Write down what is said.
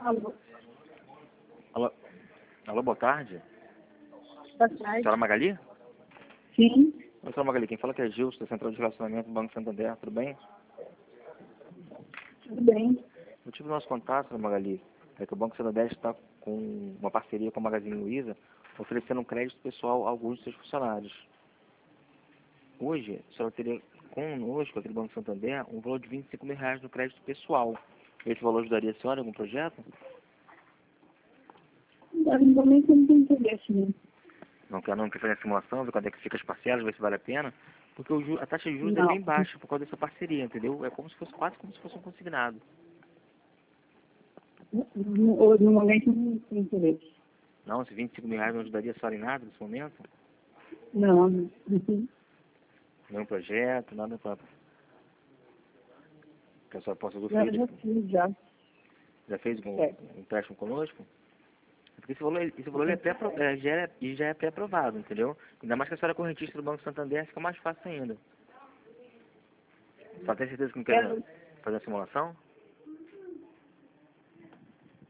Alô, Alô, alô, boa tarde. boa tarde. Senhora Magali? Sim, Oi, senhora Magali, quem fala que é Gilson, da Central de Relacionamento do Banco Santander, tudo bem? tudo bem. O motivo do nosso contato, senhora Magali, é que o Banco Santander está com uma parceria com a Magazine Luiza, oferecendo um crédito pessoal a alguns de seus funcionários. Hoje, a senhora teria conosco, aqui do Banco Santander, um valor de R$ 25.000 no crédito pessoal. Esse valor ajudaria a senhora em algum projeto? No momento eu não tenho interesse, né? Não quer fazer a simulação, ver quando é que fica as parcelas, ver se vale a pena? Porque a taxa de juros é Não. bem baixa por causa dessa parceria, entendeu? É como se fosse quase como se fosse um consignado. No momento eu não tenho interesse. Não, se R$ 25.000 não ajudaria a senhora em nada nesse momento? Não. Nenhum projeto, nada para que a senhora possa Já, usufruir. já fiz, já. Já fez um É. empréstimo conosco? Porque esse valor já é pré-aprovado, entendeu? Ainda mais que a senhora é correntista do Banco Santander, fica mais fácil ainda. Só tem certeza que não quer Quero, fazer a simulação?